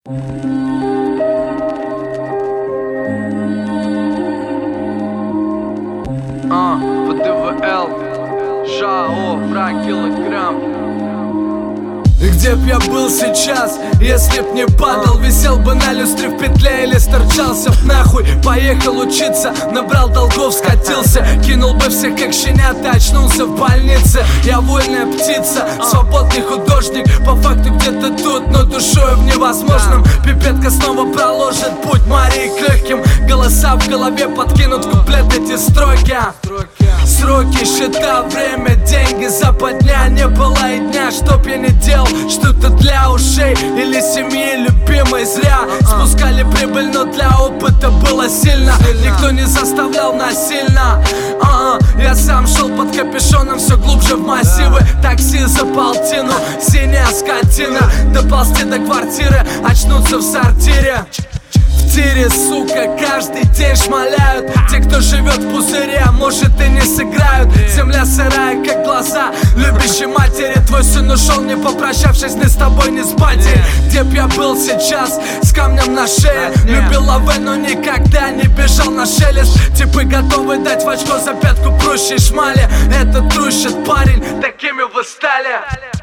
ВДВЛ, ЖАО, франк, килограмм. И где б я был сейчас, если б не падал? Висел бы на люстре в петле или сторчался б нахуй. Поехал учиться, набрал долгов, скатился. Кинул бы всех как щенята, очнулся в больнице. Я вольная птица, свободный художник. По факту где-то тут, но душою в невозможном. Пипетка снова проложит путь Марии к легким. Голоса в голове подкинут куплет эти строки. Сроки, счета, время, деньги, западня. Не было и дня, чтоб я не делал что-то для ушей или семьи любимой. Зря спускали прибыль, но для опыта было сильно. Никто не заставлял насильно. Я сам шел под капюшоном все глубже в массивы. Такси за полтину, синяя скотина. Доползти до квартиры, очнуться в сортире. В тире, сука, каждый день шмаляют. Те, кто живет в пузыре, а может и не сыграют. Земля сырая, как глаза любящей матери. Твой сын ушел, не попрощавшись ни с тобой, ни с батей. Где б я был сейчас, с камнем на шее. Любил лавэ, но никогда не бежал на шелест. Типы готовы дать в очко за пятку прущей шмали. Это трущит парень, такими вы стали.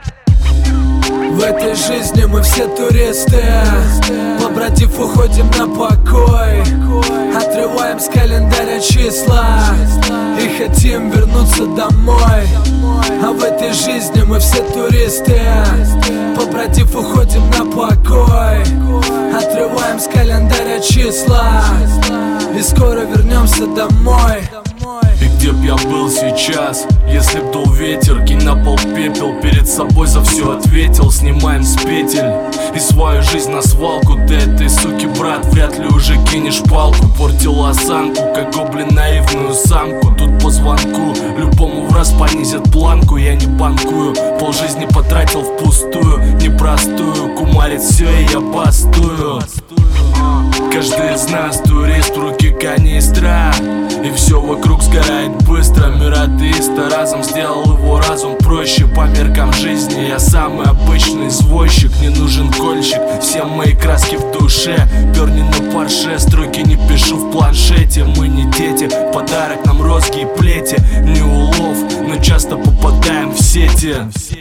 В этой жизни мы все туристы. Побратив, уходим на покой. Отрываем с календаря числа и хотим вернуться домой. А в этой жизни мы все туристы. Побратив, уходим на покой. Отрываем с календаря числа и скоро вернемся домой. И где б я был сейчас, если б дул ветер? Кинь на пол пепел, перед собой за все ответил. Снимаем с петель и свою жизнь на свалку. Ты этой суки, брат, вряд ли уже кинешь палку. Портил осанку, как гоблин наивную самку. Тут по звонку любому в раз понизят планку. Я не банкую, полжизни потратил впустую. Непростую, кумарит все и я бастую. Каждый из нас турист, в руки канистра. И все вокруг сгорает быстро. Мир атеиста разом сделал его разум проще. По меркам жизни я самый обычный извозчик. Не нужен кольщик, все мои краски в душе. Перни на парше, строки не пишу в планшете. Мы не дети, подарок нам розги и плети. Не улов, но часто попадаем в сети.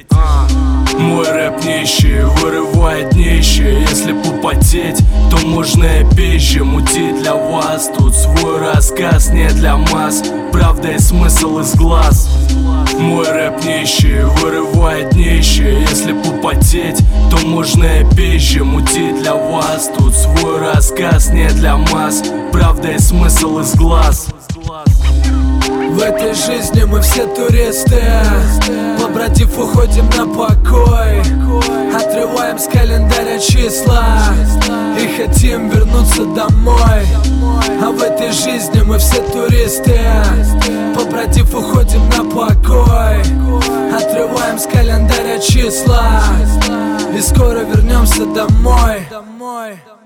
Мой рэп нищий, вырывает днище. Если попотеть, то можно и пизже. Мутить для вас, тут свой рассказ, не для масс. Правда и смысл из глаз. Мой рэп нищий, вырывает днище. Если попотеть, то можно и пизже. Мутить для вас, тут свой рассказ, не для масс. Правда и смысл из глаз. В этой жизни мы все туристы. Побратив, уходим на покой. Отрываем с календаря числа и хотим вернуться домой. А в этой жизни мы все туристы. Побратив, уходим на покой. Отрываем с календаря числа и скоро вернемся домой.